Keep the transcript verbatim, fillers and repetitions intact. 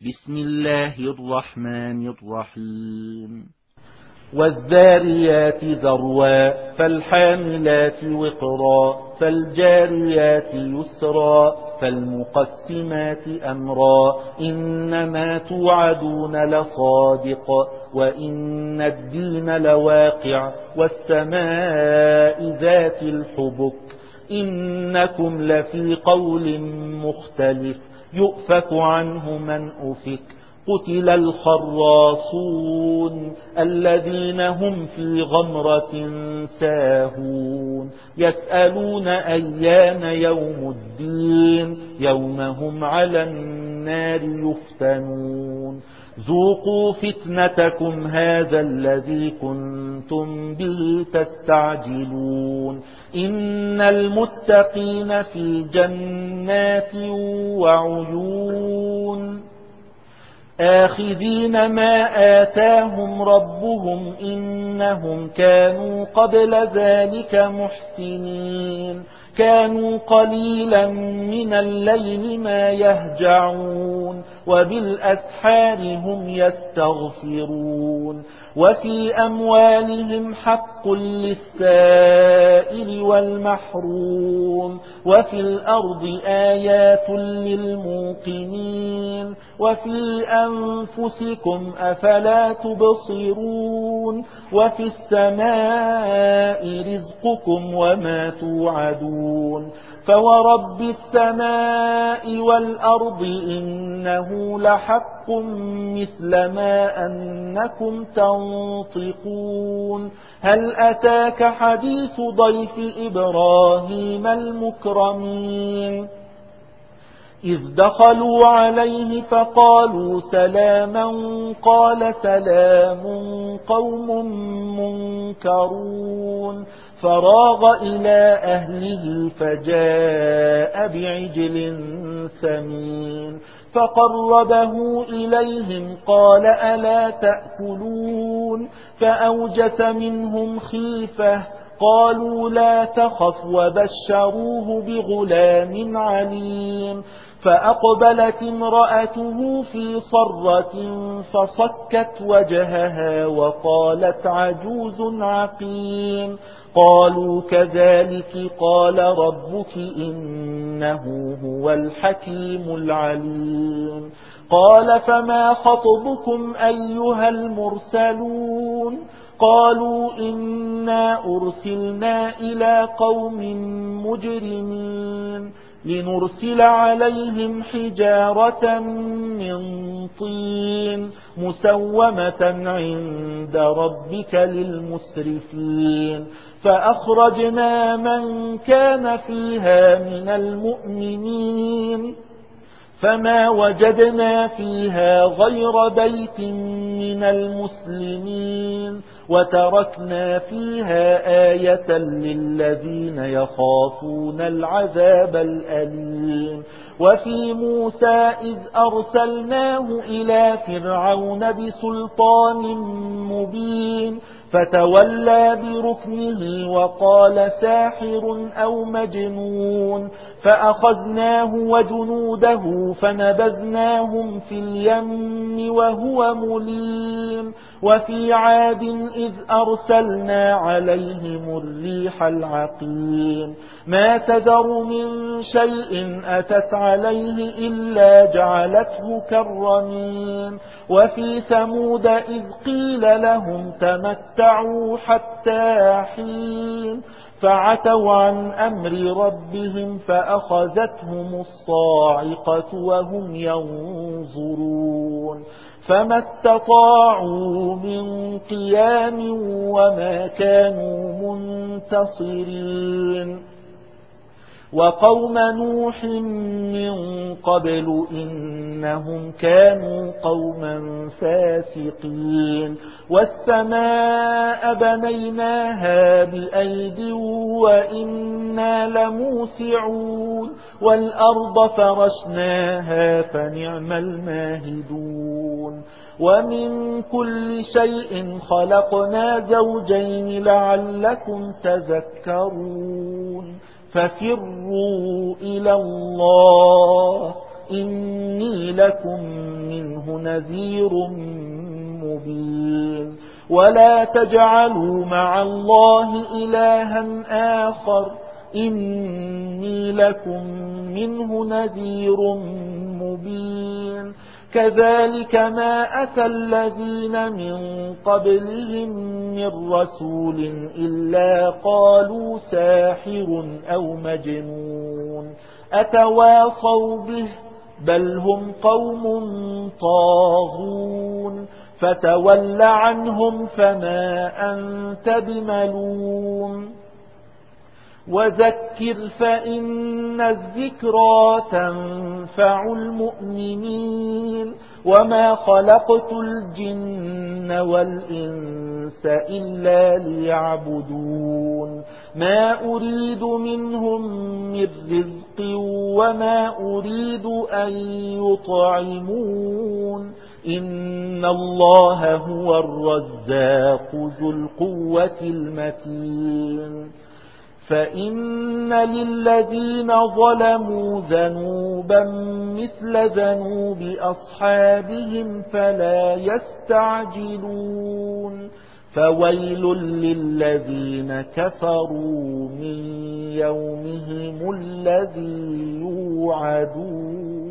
بسم الله الرحمن الرحيم والذاريات ذروا فالحاملات وقرا فالجاريات يسرا فالمقسمات أمرا إنما توعدون لصادق وإن الدين لواقع والسماء ذات الحبك إنكم لفي قول مختلف يؤفك عنه من أفك قتل الخراصون الذين هم في غمرة ساهون يسألون أيان يوم الدين يوم هم على النار يفتنون ذوقوا فتنتكم هذا الذي كنتم به تستعجلون إن المتقين في جنات وعيون آخذين ما آتاهم ربهم إنهم كانوا قبل ذلك محسنين كانوا قليلا من الليل ما يهجعون وبالأسحار هم يستغفرون وفي أموالهم حق للسائل والمحروم وفي الأرض آيات للموقنين وفي أنفسكم أفلا تبصرون وفي السماء رزقكم وما توعدون فورب السماء والأرض إنه لحق مثل ما أنكم تنطقون هل أتاك حديث ضيف إبراهيم المكرمين إذ دخلوا عليه فقالوا سلاما قال سلام قوم منكرون فراغ إلى أهله فجاء بعجل سمين فقربه إليهم قال ألا تأكلون فأوجس منهم خيفة قالوا لا تخف وبشروه بغلام عليم فأقبلت امرأته في صرة فصكت وجهها وقالت عجوز عقيم قالوا كذلك قال ربك إنه هو الحكيم العليم قال فما خطبكم أيها المرسلون قالوا إنا أرسلنا إلى قوم مجرمين لنرسل عليهم حجارة من طين مسومة عند ربك للمسرفين فأخرجنا من كان فيها من المؤمنين فما وجدنا فيها غير بيت من المسلمين وتركنا فيها آية للذين يخافون العذاب الأليم وفي موسى إذ أرسلناه إلى فرعون بسلطان مبين فتولى بركنه وقال ساحر أو مجنون فأخذناه وجنوده فنبذناهم في اليم وهو مليم وفي عاد إذ أرسلنا عليهم الريح العقيم ما تذر من شيء أتت عليه إلا جعلته كالرميم وفي ثمود إذ قيل لهم تمتعوا حتى حين فعتوا عن أمر ربهم فأخذتهم الصاعقة وهم ينظرون فما استطاعوا من قيام وما كانوا منتصرين وقوم نوح من قبل إنهم كانوا قوما فاسقين والسماء بنيناها بأيد وإنا لموسعون والأرض فرشناها فنعم الماهدون ومن كل شيء خلقنا زوجين لعلكم تذكرون ففروا إلى الله إني لكم منه نذير مبين ولا تجعلوا مع الله إلها آخر إني لكم منه نذير مبين كذلك ما أتى الذين من قبلهم من رسول إلا قالوا ساحر أو مجنون أتواصوا به بل هم قوم طاغون فتول عنهم فما أنت بملوم وذكر فإن الذكرى تنفع المؤمنين وما خلقت الجن والإنس إلا ليعبدون ما أريد منهم من رزق وما أريد أن يطعمون إن الله هو الرزاق ذو القوة المتين فإن للذين ظلموا ذنوبا مثل ذنوب أصحابهم فلا يستعجلون فويل للذين كفروا من يومهم الذي يوعدون.